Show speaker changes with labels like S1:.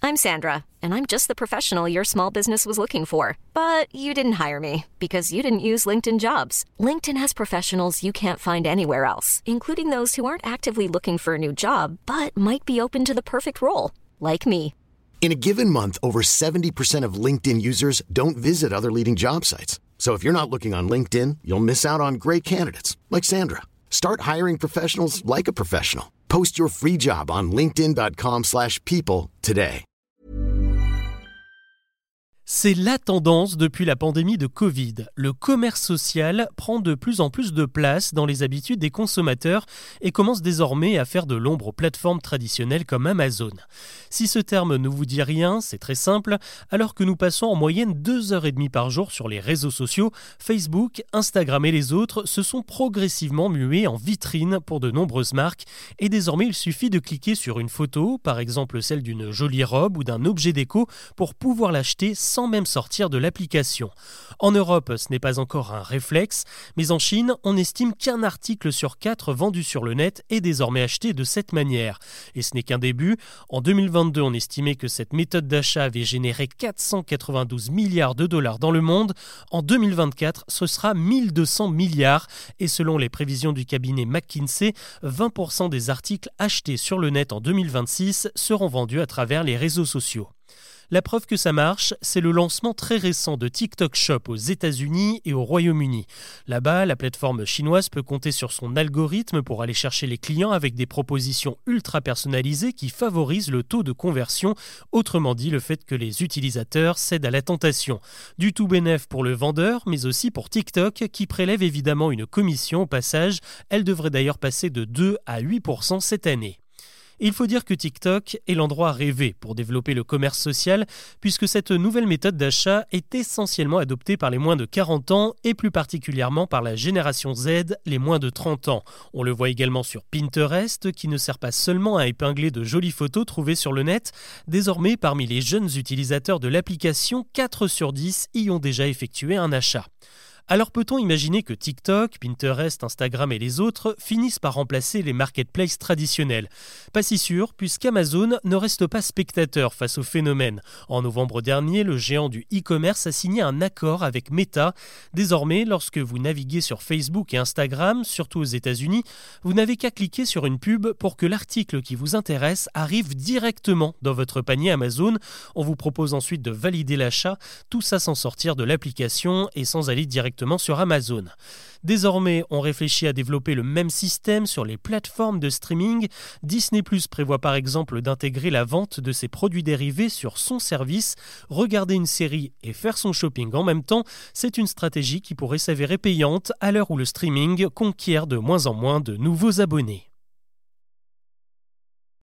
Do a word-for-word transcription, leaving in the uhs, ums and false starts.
S1: I'm Sandra, and I'm just the professional your small business was looking for. But you didn't hire me because you didn't use LinkedIn Jobs. LinkedIn has professionals you can't find anywhere else, including those who aren't actively looking for a new job, but might be open to the perfect role, like me.
S2: In a given month, over seventy percent of LinkedIn users don't visit other leading job sites. So if you're not looking on LinkedIn, you'll miss out on great candidates like Sandra. Start hiring professionals like a professional. Post your free job on linkedin.com slash people today.
S3: C'est la tendance depuis la pandémie de Covid. Le commerce social prend de plus en plus de place dans les habitudes des consommateurs et commence désormais à faire de l'ombre aux plateformes traditionnelles comme Amazon. Si ce terme ne vous dit rien, c'est très simple. Alors que nous passons en moyenne deux heures et demie par jour sur les réseaux sociaux, Facebook, Instagram et les autres se sont progressivement mués en vitrine pour de nombreuses marques. Et désormais, il suffit de cliquer sur une photo, par exemple celle d'une jolie robe ou d'un objet déco, pour pouvoir l'acheter sans même sortir de l'application. En Europe, ce n'est pas encore un réflexe, mais en Chine, on estime qu'un article sur quatre vendu sur le net est désormais acheté de cette manière. Et ce n'est qu'un début. En deux mille vingt-deux, on estimait que cette méthode d'achat avait généré quatre cent quatre-vingt-douze milliards de dollars dans le monde. En deux mille vingt-quatre, ce sera mille deux cents milliards. Et selon les prévisions du cabinet McKinsey, vingt pour cent des articles achetés sur le net en deux mille vingt-six seront vendus à travers les réseaux sociaux. La preuve que ça marche, c'est le lancement très récent de TikTok Shop aux États-Unis et au Royaume-Uni. Là-bas, la plateforme chinoise peut compter sur son algorithme pour aller chercher les clients avec des propositions ultra personnalisées qui favorisent le taux de conversion, autrement dit le fait que les utilisateurs cèdent à la tentation. Du tout bénef pour le vendeur, mais aussi pour TikTok qui prélève évidemment une commission au passage. Elle devrait d'ailleurs passer de deux à huit pour cent cette année. Il faut dire que TikTok est l'endroit rêvé pour développer le commerce social, puisque cette nouvelle méthode d'achat est essentiellement adoptée par les moins de quarante ans et plus particulièrement par la génération Z, les moins de trente ans. On le voit également sur Pinterest, qui ne sert pas seulement à épingler de jolies photos trouvées sur le net. Désormais, parmi les jeunes utilisateurs de l'application, quatre sur dix y ont déjà effectué un achat. Alors peut-on imaginer que TikTok, Pinterest, Instagram et les autres finissent par remplacer les marketplaces traditionnels ? Pas si sûr, puisqu'Amazon ne reste pas spectateur face au phénomène. En novembre dernier, le géant du e-commerce a signé un accord avec Meta. Désormais, lorsque vous naviguez sur Facebook et Instagram, surtout aux États-Unis, vous n'avez qu'à cliquer sur une pub pour que l'article qui vous intéresse arrive directement dans votre panier Amazon. On vous propose ensuite de valider l'achat, tout ça sans sortir de l'application et sans aller directement sur Amazon. Désormais, on réfléchit à développer le même système sur les plateformes de streaming. Disney plus prévoit par exemple d'intégrer la vente de ses produits dérivés sur son service. Regarder une série et faire son shopping en même temps, c'est une stratégie qui pourrait s'avérer payante à l'heure où le streaming conquiert de moins en moins de nouveaux abonnés.